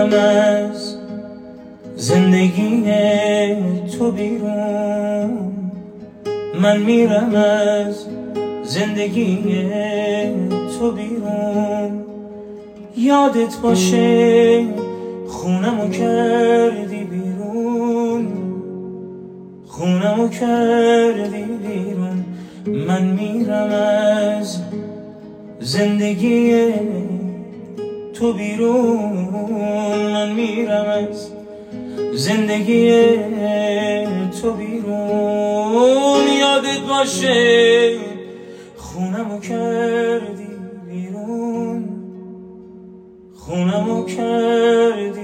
میرم از زندگی تو بیرون، من میرم از زندگی تو بیرون. یادت باشه خونمو کردی بیرون، خونمو کردی بیرون. من میرم از زندگی تو بیرون، من میرم از زندگی تو بیرون. یادت باشه خونمو کردی بیرون، خونمو کردی